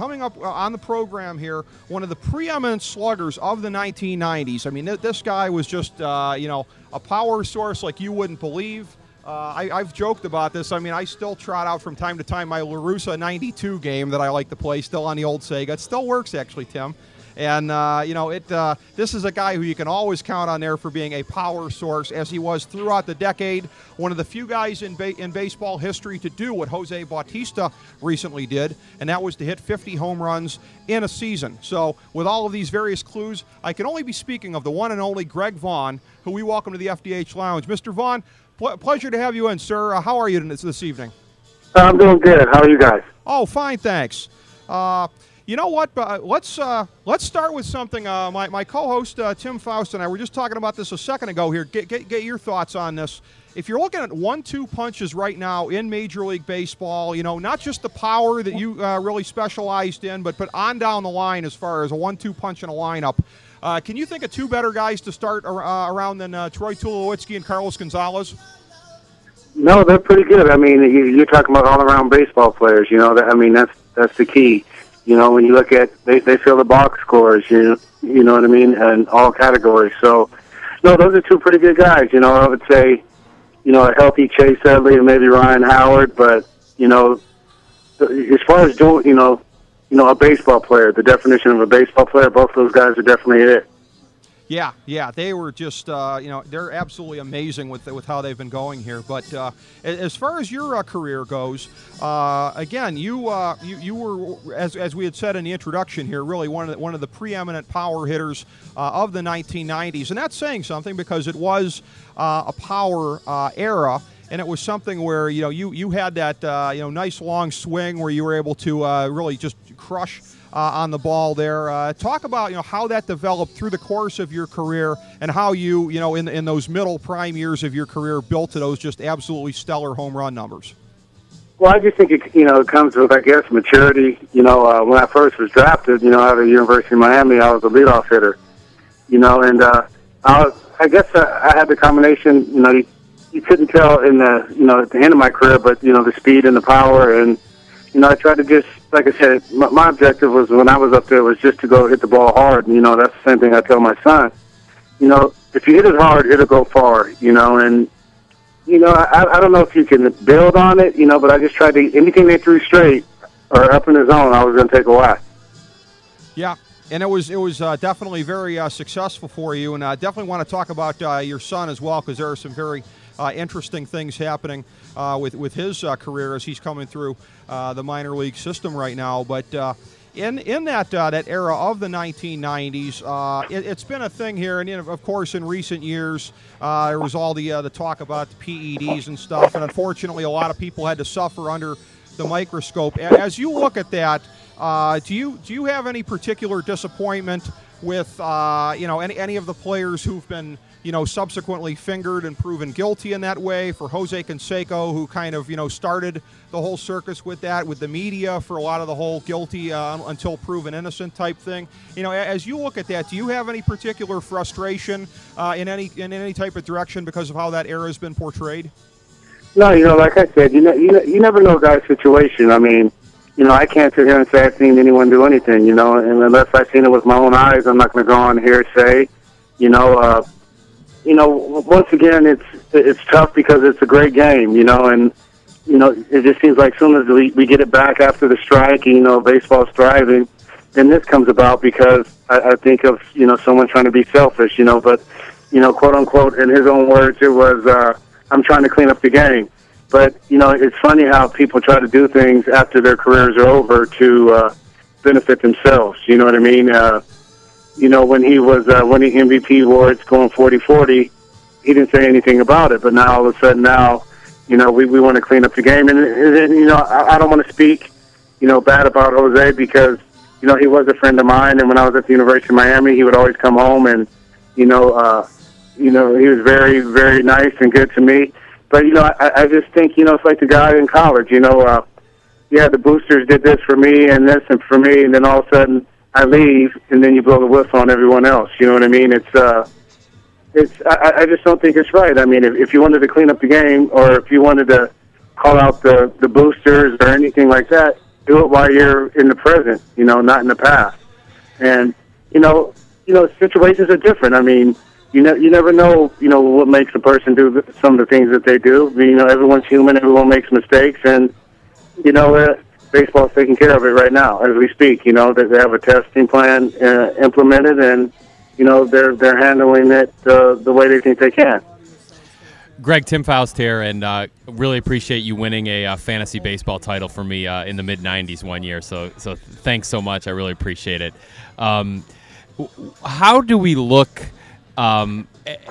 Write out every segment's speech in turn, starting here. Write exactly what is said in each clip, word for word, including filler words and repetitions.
coming up on the program here, one of the preeminent sluggers of the nineteen nineties. I mean, th- this guy was just, uh, you know, a power source like you wouldn't believe. Uh, I, I've joked about this. I mean, I still trot out from time to time my LaRussa ninety-two game that I like to play still on the old Sega. It still works, actually, Tim. And, uh, you know, it. Uh, this is a guy who you can always count on there for being a power source, as he was throughout the decade. One of the few guys in ba- in baseball history to do what Jose Bautista recently did, and that was to hit fifty home runs in a season. So with all of these various clues, I can only be speaking of the one and only Greg Vaughn, who we welcome to the F D H Lounge. Mister Vaughn, pl- pleasure to have you in, sir. Uh, how are you this, this evening? I'm doing good. How are you guys? Oh, fine, thanks. Uh, You know what? Uh, let's uh, let's start with something. Uh, my my co-host uh, Tim Faust and I were just talking about this a second ago. Here, get, get get your thoughts on this. If you're looking at one-two punches right now in Major League Baseball, you know, not just the power that you uh, really specialized in, but but on down the line as far as a one-two punch in a lineup. Uh, can you think of two better guys to start uh, around than uh, Troy Tulowitzki and Carlos Gonzalez? No, they're pretty good. I mean, you, you're talking about all-around baseball players. You know, that, I mean, that's that's the key. You know, when you look at, they, they fill the box scores, you know, you know what I mean, in all categories. So, no, those are two pretty good guys. You know, I would say, you know, a healthy Chase Utley and maybe Ryan Howard. But, you know, as far as doing, you know, you know, a baseball player, the definition of a baseball player, both those guys are definitely it. Yeah, yeah, they were just, uh, you know, they're absolutely amazing with with how they've been going here. But uh, as far as your uh, career goes, uh, again, you, uh, you you were, as as we had said in the introduction here, really one of the, one of the preeminent power hitters uh, of the nineteen nineties, and that's saying something because it was uh, a power uh, era. And it was something where, you know, you, you had that, uh, you know, nice long swing where you were able to uh, really just crush uh, on the ball there. Uh, talk about, you know, how that developed through the course of your career and how you, you know, in, in those middle prime years of your career built to those just absolutely stellar home run numbers. Well, I just think, it, you know, it comes with, I guess, maturity. You know, uh, when I first was drafted, you know, out of the University of Miami, I was a leadoff hitter. You know, and uh, I, was, I guess I, I had the combination, you know, you couldn't tell in the, you know, at the end of my career, but, you know, the speed and the power. And, you know, I tried to just, like I said, my, my objective was when I was up there was just to go hit the ball hard. And, you know, that's the same thing I tell my son. You know, if you hit it hard, it'll go far, you know. And, you know, I, I don't know if you can build on it, you know, but I just tried to, anything they threw straight or up in the zone, I was going to take a whack. Yeah. And it was it was uh, definitely very uh, successful for you. And I uh, definitely want to talk about uh, your son as well, because there are some very Uh, interesting things happening uh, with with his uh, career as he's coming through uh, the minor league system right now. But uh, in in that uh, that era of the nineteen nineties, uh, it, it's been a thing here, and you know, of course, in recent years, uh, there was all the uh, the talk about the P E Ds and stuff, and unfortunately, a lot of people had to suffer under the microscope. As you look at that, uh, do you do you have any particular disappointment with uh, you know any any of the players who've been, you know, subsequently fingered and proven guilty in that way? For Jose Canseco, who kind of, you know, started the whole circus with that, with the media for a lot of the whole guilty uh, until proven innocent type thing. You know, as you look at that, do you have any particular frustration uh, in any in any type of direction because of how that era has been portrayed? No, you know, like I said, you know, you, you never know a guy's situation. I mean, you know, I can't sit here and say I've seen anyone do anything, you know, and unless I've seen it with my own eyes, I'm not going to go on here and say, you know, uh, you know, once again, it's it's tough because it's a great game, you know, and, you know, it just seems like as soon as we, we get it back after the strike, you know, baseball's thriving, then this comes about because I, I think of, you know, someone trying to be selfish, you know, but, you know, quote unquote, in his own words, it was, uh, I'm trying to clean up the game. But, you know, it's funny how people try to do things after their careers are over to uh, benefit themselves. You know what I mean? Uh, you know, when he was uh, winning M V P awards, going forty forty, he didn't say anything about it. But now, all of a sudden, now, you know, we, we want to clean up the game. And, and, and you know, I, I don't want to speak, you know, bad about Jose because, you know, he was a friend of mine. And when I was at the University of Miami, he would always come home and, you know, uh, you know, he was very, very nice and good to me. But, you know, I, I just think, you know, it's like the guy in college, you know, uh, yeah, the boosters did this for me and this and for me, and then all of a sudden I leave, and then you blow the whistle on everyone else. You know what I mean? It's, uh, it's. I, I just don't think it's right. I mean, if, if you wanted to clean up the game or if you wanted to call out the, the boosters or anything like that, do it while you're in the present, you know, not in the past. And, you know, you know, situations are different. I mean, you know, you never know, you know, what makes a person do some of the things that they do. You know, everyone's human, everyone makes mistakes, and, you know, uh, baseball's taking care of it right now as we speak. You know, that they have a testing plan uh, implemented, and, you know, they're they're handling it uh, the way they think they can. Greg, Tim Faust here, and uh, really appreciate you winning a uh, fantasy baseball title for me uh, in the mid nineties one year. So, so thanks so much. I really appreciate it. Um, how do we look um,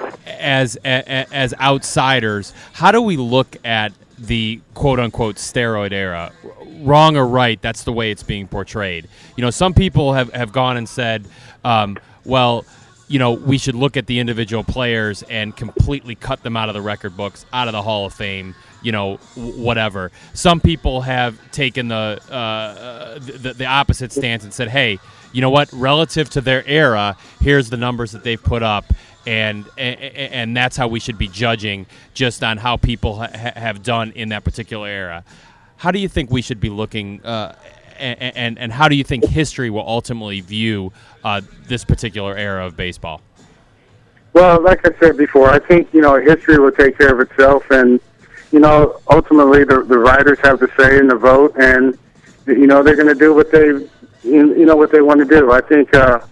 as, as as outsiders? How do we look at the quote unquote steroid era? Wrong or right, that's the way it's being portrayed. You know, some people have, have gone and said, um, well, you know, we should look at the individual players and completely cut them out of the record books, out of the Hall of Fame, you know, w- whatever. Some people have taken the, uh, the the opposite stance and said, hey, you know what, relative to their era, here's the numbers that they've put up, and and, and that's how we should be judging just on how people ha- have done in that particular era. How do you think we should be looking uh, And, and and how do you think history will ultimately view uh, this particular era of baseball? Well, like I said before, I think, you know, history will take care of itself, and, you know, ultimately the, the writers have the say in the vote, and, you know, they're going to do what they, you know, what they want to do. I think, uh,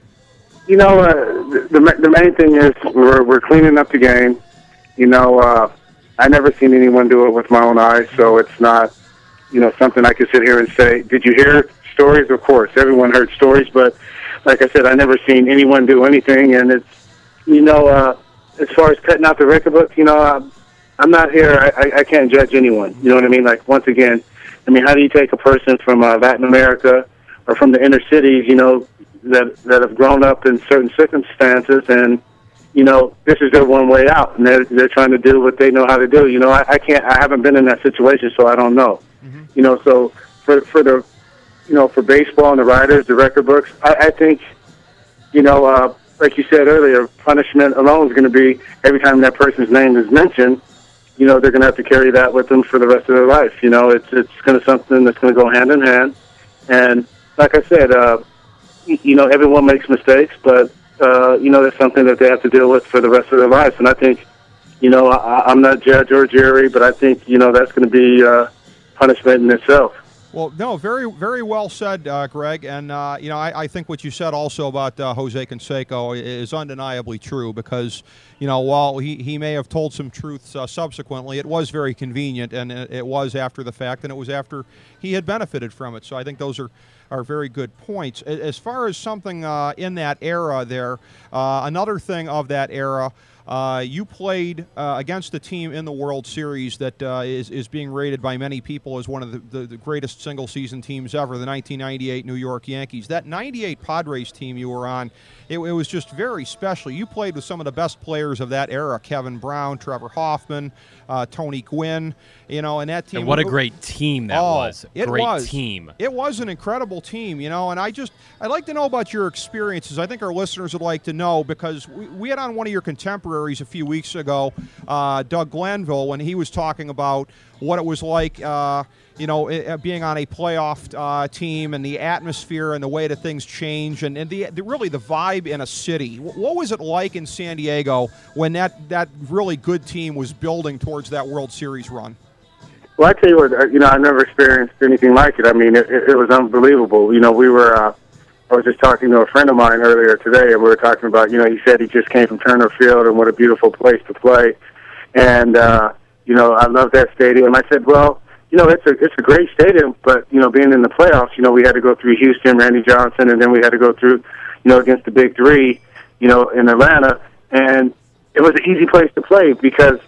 you know, uh, the the main thing is we're we're cleaning up the game. You know, uh, I never seen anyone do it with my own eyes, so it's not, you know, something I could sit here and say, did you hear stories? Of course, everyone heard stories, but like I said, I never seen anyone do anything. And it's, you know, uh, as far as cutting out the record books, you know, I'm, I'm not here. I, I, I can't judge anyone. You know what I mean? Like, once again, I mean, how do you take a person from uh, Latin America or from the inner cities, you know, that that have grown up in certain circumstances, and, you know, this is their one way out, and they're they're trying to do what they know how to do. You know, I, I can't. I haven't been in that situation, so I don't know. Mm-hmm. You know, so for for the, you know, for baseball and the writers, the record books, I, I think, you know, uh, like you said earlier, punishment alone is going to be every time that person's name is mentioned, you know, they're going to have to carry that with them for the rest of their life. You know, it's it's going to something that's going to go hand in hand. And like I said, uh, you know, everyone makes mistakes, but uh, you know, that's something that they have to deal with for the rest of their lives. And I think, you know, I, I'm not judge or jury, but I think, you know, that's going to be uh, punishment in itself. Well, no, very, very well said, uh, Greg. And, uh, you know, I, I think what you said also about uh, Jose Canseco is undeniably true because, you know, while he, he may have told some truths uh, subsequently, it was very convenient, and it, it was after the fact, and it was after he had benefited from it. So I think those are, are very good points. As far as something uh, in that era there, uh, another thing of that era, Uh, you played uh, against a team in the World Series that uh, is, is being rated by many people as one of the, the, the greatest single-season teams ever, the nineteen ninety-eight New York Yankees. That ninety-eight Padres team you were on, it, it was just very special. You played with some of the best players of that era, Kevin Brown, Trevor Hoffman, uh, Tony Gwynn, you know, and that team. And what a great team that oh, was. It great was. team. It was an incredible team, you know, and I just, I'd like to know about your experiences. I think our listeners would like to know because we, we had on one of your contemporaries a few weeks ago, uh, Doug Glanville, when he was talking about what it was like, uh, you know, it, being on a playoff uh, team and the atmosphere and the way that things change and, and the, the really the vibe in a city. What was it like in San Diego when that, that really good team was building towards that World Series run? Well, I tell you what, you know, I never experienced anything like it. I mean, it, it was unbelievable. You know, we were, uh, I was just talking to a friend of mine earlier today, and we were talking about, you know, he said he just came from Turner Field, and what a beautiful place to play. And, uh, you know, I love that stadium. I said, well, you know, it's a it's a great stadium, but, you know, being in the playoffs, you know, we had to go through Houston, Randy Johnson, and then we had to go through, you know, against the big three, you know, in Atlanta. And it was an easy place to play because,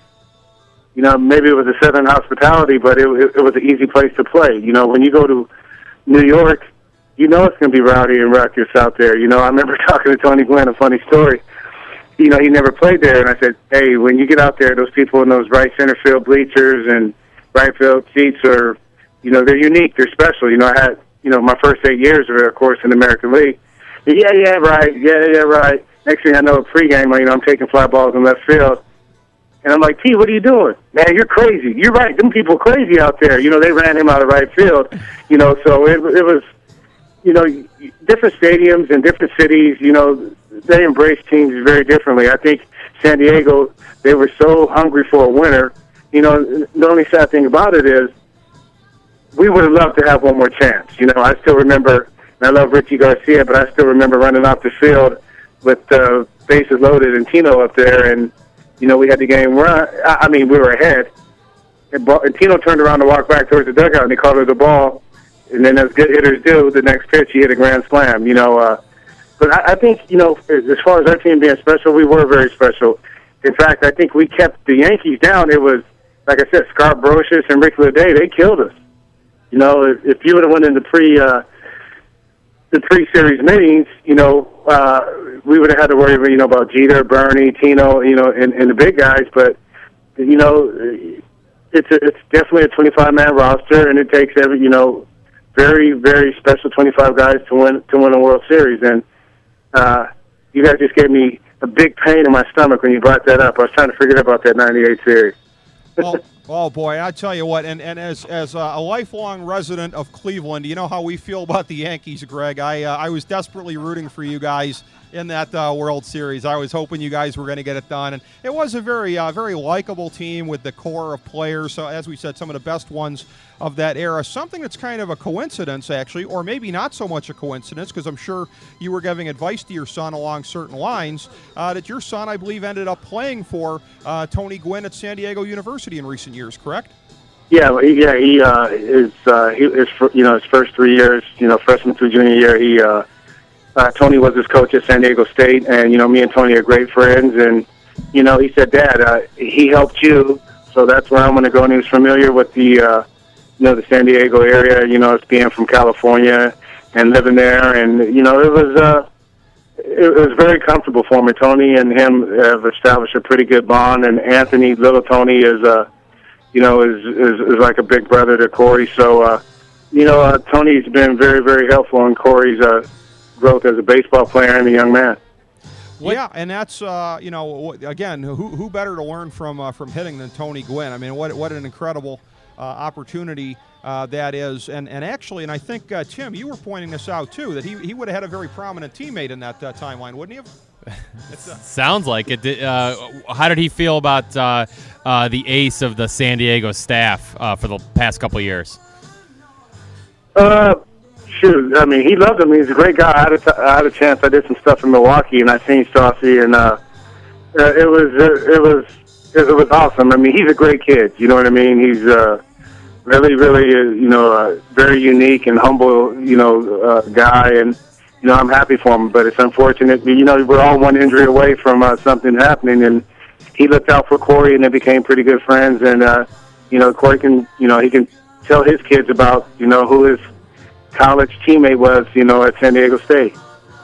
you know, maybe it was a Southern hospitality, but it, it, it was an easy place to play. You know, when you go to New York, you know it's going to be rowdy and ruckus out there. You know, I remember talking to Tony Gwynn, a funny story. You know, he never played there, and I said, hey, when you get out there, those people in those right center field bleachers and right field seats are, you know, they're unique. They're special. You know, I had, you know, my first eight years of, of course, in the American League. Yeah, yeah, right. Yeah, yeah, right. Next thing I know, pregame, you know, I'm taking fly balls in left field. And I'm like, T, what are you doing? Man, you're crazy. You're right. Them people are crazy out there. You know, they ran him out of right field. You know, so it, it was, you know, different stadiums and different cities, you know, they embrace teams very differently. I think San Diego, they were so hungry for a winner. You know, the only sad thing about it is we would have loved to have one more chance. You know, I still remember, and I love Richie Garcia, but I still remember running off the field with uh, bases loaded and Tino up there, and, you know, we had the game run. I mean, we were ahead. And, ball, and Tino turned around to walk back towards the dugout, and he called her the ball. And then, as good hitters do, the next pitch he hit a grand slam. You know, uh, but I, I think, you know, as far as our team being special, we were very special. In fact, I think we kept the Yankees down. It was, like I said, Scott Brocious and Rick Leday. They killed us. You know, if, if you would have went in the pre uh, the pre-series meetings, you know, uh, we would have had to worry, you know, about Jeter, Bernie, Tino, you know, and, and the big guys. But you know, it's a, it's definitely a twenty-five man roster, and it takes every, you know, very, very special twenty-five guys to win to win a World Series. And uh, you guys just gave me a big pain in my stomach when you brought that up. I was trying to forget about that ninety-eight series. oh, oh, boy, I tell you what, and, and as as a lifelong resident of Cleveland, you know how we feel about the Yankees, Greg. I uh, I was desperately rooting for you guys in that uh, World Series. I was hoping you guys were going to get it done, and it was a very, uh, very likable team with the core of players. So, as we said, some of the best ones of that era. Something that's kind of a coincidence, actually, or maybe not so much a coincidence, because I'm sure you were giving advice to your son along certain lines, uh, that your son, I believe, ended up playing for uh, Tony Gwynn at San Diego University in recent years, correct? Yeah, well, he, yeah, he uh, is. Uh, he is, you know, his first three years, you know, freshman through junior year, he. Uh, Uh, Tony was his coach at San Diego State, and, you know, me and Tony are great friends. And, you know, he said, Dad, uh, he helped you, so that's where I'm going to go. And he was familiar with the, uh, you know, the San Diego area, you know, being from California and living there. And, you know, it was uh, it was very comfortable for me. Tony and him have established a pretty good bond. And Anthony, little Tony, is, uh, you know, is, is, is like a big brother to Corey. So, uh, you know, uh, Tony's been very, very helpful in Corey's uh growth as a baseball player and a young man. What? Yeah, and that's uh, you know, again, who who better to learn from uh, from hitting than Tony Gwynn? I mean, what what an incredible uh, opportunity uh, that is, and and actually, and I think uh, Tim, you were pointing this out too, that he he would have had a very prominent teammate in that uh, timeline, wouldn't he have? It's, uh, Sounds like it. Did, uh, how did he feel about uh, uh, the ace of the San Diego staff uh, for the past couple of years? Uh. Shoot, I mean, he loved him. He's a great guy. I had a, t- I had a chance. I did some stuff in Milwaukee, and I seen Saucy, and uh, uh, it was uh, it was it was awesome. I mean, he's a great kid. You know what I mean? He's uh, really, really, uh, you know, uh, very unique and humble, you know, uh, guy. And you know, I'm happy for him. But it's unfortunate. You know, we're all one injury away from uh, something happening, and he looked out for Corey, and they became pretty good friends. And uh, you know, Corey can, you know, he can tell his kids about, you know, who his college teammate was, you know, at San Diego State.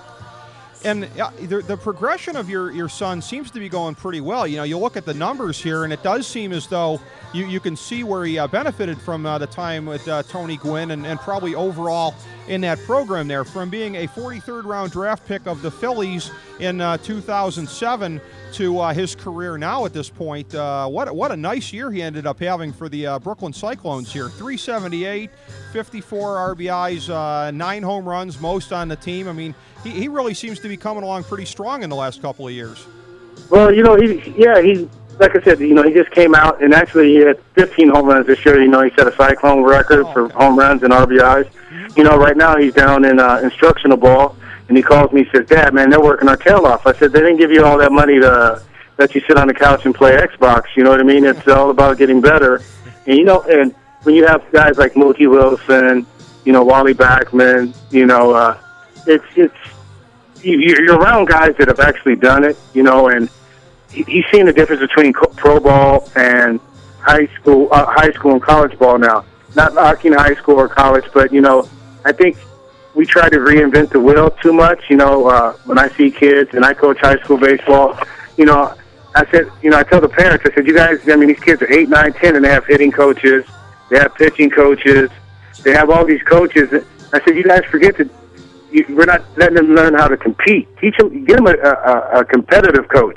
And uh, the, the progression of your, your son seems to be going pretty well. You know, you look at the numbers here, and it does seem as though you, you can see where he uh, benefited from uh, the time with uh, Tony Gwynn, and, and probably overall in that program there, from being a forty-third round draft pick of the Phillies in uh, two thousand seven to uh, his career now at this point. Uh, what, what a nice year he ended up having for the uh, Brooklyn Cyclones here. three seventy-eight, fifty-four R B Is, uh, nine home runs, most on the team. I mean, he, he really seems to be coming along pretty strong in the last couple of years. Well, you know, he, yeah, he, like I said, you know, he just came out, and actually he had fifteen home runs this year. You know, he set a Cyclone record oh, for okay. home runs and R B Is. Mm-hmm. You know, right now he's down in uh, instructional ball, and he calls me and says, Dad, man, they're working our tail off. I said, they didn't give you all that money to let you sit on the couch and play Xbox. You know what I mean? It's all about getting better. And, you know, and when you have guys like Mookie Wilson, you know, Wally Backman, you know, uh, it's, it's, you're around guys that have actually done it, you know, and he's seen the difference between pro ball and high school, uh, high school and college ball now. Not knocking high school or college, but, you know, I think we try to reinvent the wheel too much. You know, uh, when I see kids, and I coach high school baseball, you know, I said, you know, I tell the parents, I said, you guys, I mean, these kids are eight, nine, ten, and they have hitting coaches, they have pitching coaches, they have all these coaches. I said, you guys forget that you, we're not letting them learn how to compete. Teach them, get them a, a, a competitive coach.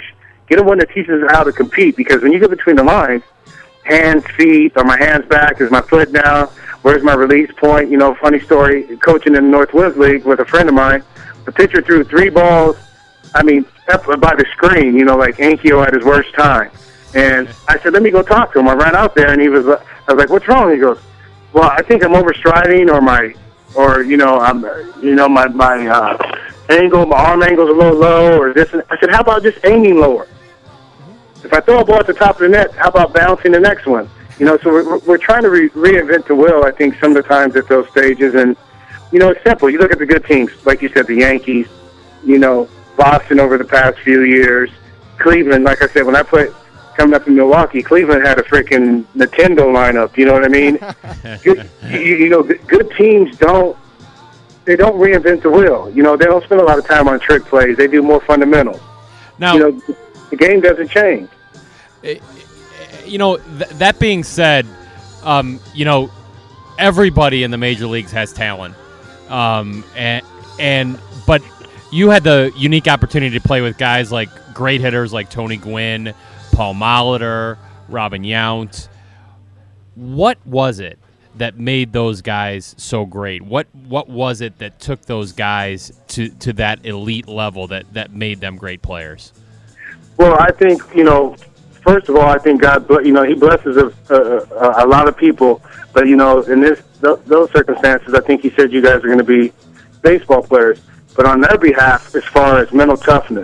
Get him one that teaches us how to compete, because when you get between the lines, hands, feet, are my hands back, is my foot down, where's my release point? You know, funny story, coaching in the Northwoods League with a friend of mine, the pitcher threw three balls, I mean, up by the screen, you know, like Ankyo at his worst time. And I said, let me go talk to him. I ran out there, and he was, I was like, what's wrong? He goes, well, I think I'm overstriding, or my, or, you know, I'm, you know, my, my uh, angle, my arm angle's a little low, or this. I said, how about just aiming lower? If I throw a ball at the top of the net, how about bouncing the next one? You know, so we're, we're trying to re- reinvent the wheel, I think, some of the times at those stages. And, you know, it's simple. You look at the good teams, like you said, the Yankees, you know, Boston over the past few years, Cleveland, like I said, when I put coming up in Milwaukee, Cleveland had a freaking Nintendo lineup, you know what I mean? good, you, you know, good teams don't, they don't reinvent the wheel. You know, they don't spend a lot of time on trick plays. They do more fundamentals. Now, you know, the game doesn't change. You know, th- that being said, um, you know, everybody in the major leagues has talent, um, and and but you had the unique opportunity to play with guys like great hitters like Tony Gwynn, Paul Molitor, Robin Yount. What was it that made those guys so great? What what was it that took those guys to, to that elite level that, that made them great players? Well, I think, you know, first of all, I think God, you know, He blesses a, a, a lot of people. But, you know, in this th- those circumstances, I think He said you guys are going to be baseball players. But on their behalf, as far as mental toughness,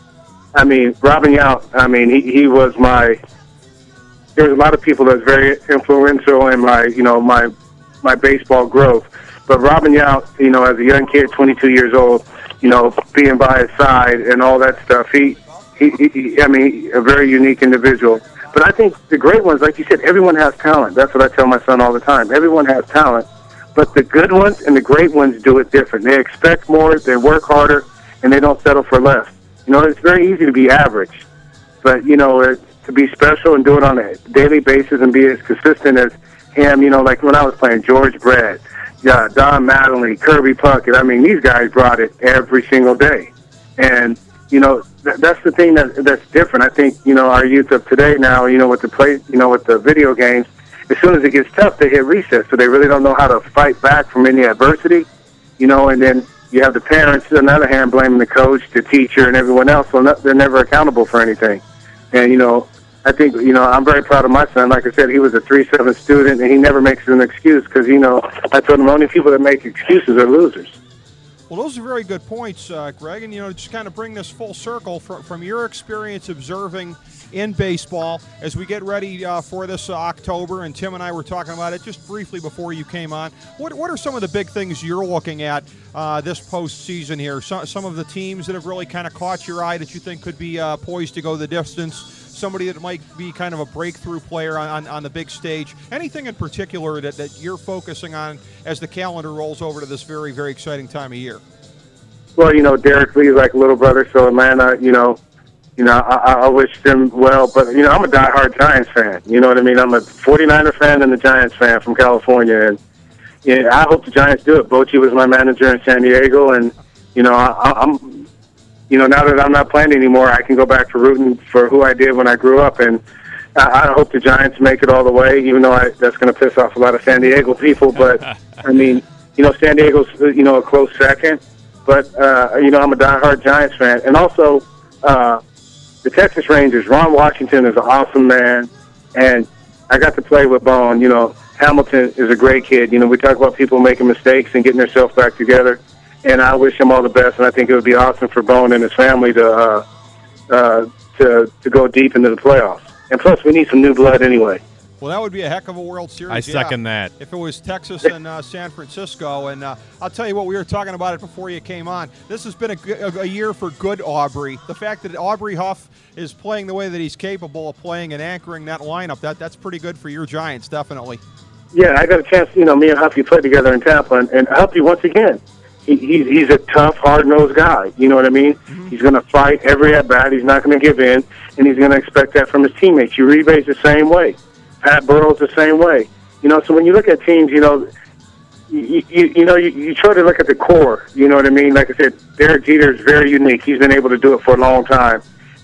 I mean, Robin Yount, I mean, he, he was my, there's a lot of people that's very influential in my, you know, my my baseball growth. But Robin Yount, you know, as a young kid, twenty-two years old, you know, being by his side and all that stuff, he, he, he I mean, a very unique individual. But I think the great ones, like you said, everyone has talent. That's what I tell my son all the time. Everyone has talent. But the good ones and the great ones do it different. They expect more, they work harder, and they don't settle for less. You know, it's very easy to be average. But, you know, it, to be special and do it on a daily basis and be as consistent as him, you know, like when I was playing George Brett, yeah, Don Mattingly, Kirby Puckett. I mean, these guys brought it every single day. And, you know, th- that's the thing that that's different. I think, you know, our youth of today now, you know, with the play, you know, with the video games, as soon as it gets tough, they hit reset. So they really don't know how to fight back from any adversity, you know, and then you have the parents, on the other hand, blaming the coach, the teacher, and everyone else. So not, they're never accountable for anything. And, you know, I think, you know, I'm very proud of my son. Like I said, he was a three seven student, and he never makes it an excuse because, you know, I told him only people that make excuses are losers. Well, those are very good points, uh, Greg. And, you know, just kind of bring this full circle from, from your experience observing in baseball as we get ready uh, for this uh, October, and Tim and I were talking about it just briefly before you came on. What what are some of the big things you're looking at uh, this postseason here? Some, some of the teams that have really kind of caught your eye that you think could be uh, poised to go the distance? Somebody that might be kind of a breakthrough player on, on, on the big stage? Anything in particular that, that you're focusing on as the calendar rolls over to this very, very exciting time of year? Well, you know, Derek Lee's like a little brother, so Atlanta, you know, you know, I, I wish them well. But, you know, I'm a diehard Giants fan. You know what I mean? I'm a forty-niner fan and a Giants fan from California. And, yeah, I hope the Giants do it. Bochy was my manager in San Diego. And, you know, I, I'm, you know, now that I'm not playing anymore, I can go back to rooting for who I did when I grew up. And I, I hope the Giants make it all the way, even though I, that's going to piss off a lot of San Diego people. But, I mean, you know, San Diego's, you know, a close second. But, uh, you know, I'm a diehard Giants fan. And also, uh, the Texas Rangers, Ron Washington is an awesome man. And I got to play with Bone. You know, Hamilton is a great kid. You know, we talk about people making mistakes and getting themselves back together. And I wish him all the best. And I think it would be awesome for Bone and his family to uh, uh, to to go deep into the playoffs. And plus, we need some new blood anyway. Well, that would be a heck of a World Series. I second yeah, that. If it was Texas and uh, San Francisco. And uh, I'll tell you what, we were talking about it before you came on. This has been a, a, a year for good Aubrey. The fact that Aubrey Huff is playing the way that he's capable of playing and anchoring that lineup, that that's pretty good for your Giants, definitely. Yeah, I got a chance, you know, me and Huffy played together in Tampa. And, and Huffy, once again, he, he's, he's a tough, hard-nosed guy. You know what I mean? Mm-hmm. He's going to fight every at-bat. He's not going to give in. And he's going to expect that from his teammates. Uribe's the same way. Pat Burrell's the same way. You know, so when you look at teams, you know, you, you, you know, you, you try to look at the core. You know what I mean? Like I said, Derek Jeter is very unique. He's been able to do it for a long time.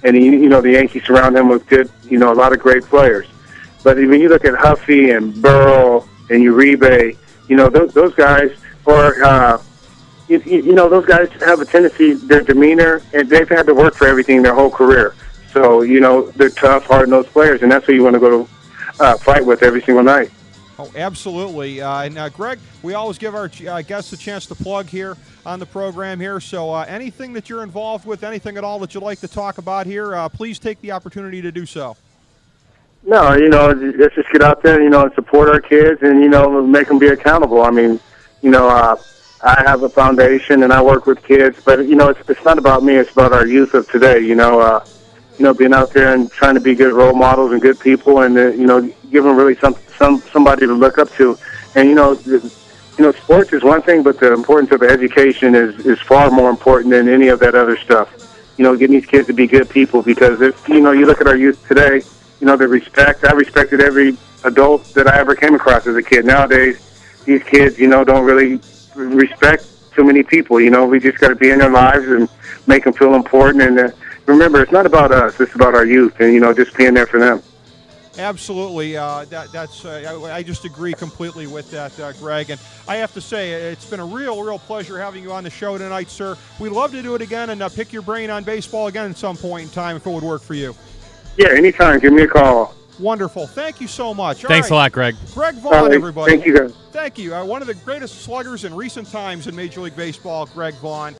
and he, you know the Yankees surround him with good, you know, a lot of great players. But when you look at Huffy and Burrell and Uribe, you know those, those guys, or uh, you, you know those guys have a tendency, their demeanor, and they've had to work for everything their whole career. So you know they're tough, hard-nosed players, and that's who you want to go to uh, fight with every single night. Oh, absolutely. Uh, and uh, Greg, we always give our uh, guests a chance to plug here on the program here. So uh, anything that you're involved with, anything at all that you'd like to talk about here, uh, please take the opportunity to do so. No, you know, let's just get out there, you know, and support our kids and, you know, make them be accountable. I mean, you know, uh, I have a foundation and I work with kids, but, you know, it's, it's not about me. It's about our youth of today, you know, uh, you know, being out there and trying to be good role models and good people and, uh, you know, give them really some, some somebody to look up to. And, you know, the, you know, sports is one thing, but the importance of education is, is far more important than any of that other stuff. You know, getting these kids to be good people, because if, you know, you look at our youth today, you know, the respect, I respected every adult that I ever came across as a kid. Nowadays, these kids, you know, don't really respect too many people. You know, we just got to be in their lives and make them feel important. And uh, remember, it's not about us. It's about our youth and, you know, just being there for them. Absolutely. Uh, that, that's. Uh, I, I just agree completely with that, uh, Greg. And I have to say, it's been a real, real pleasure having you on the show tonight, sir. We'd love to do it again and uh, pick your brain on baseball again at some point in time if it would work for you. Yeah, anytime. Give me a call. Wonderful. Thank you so much. All Thanks right. a lot, Greg. Greg Vaughn, right. everybody. Thank you, guys. Thank you. Uh, one of the greatest sluggers in recent times in Major League Baseball, Greg Vaughn.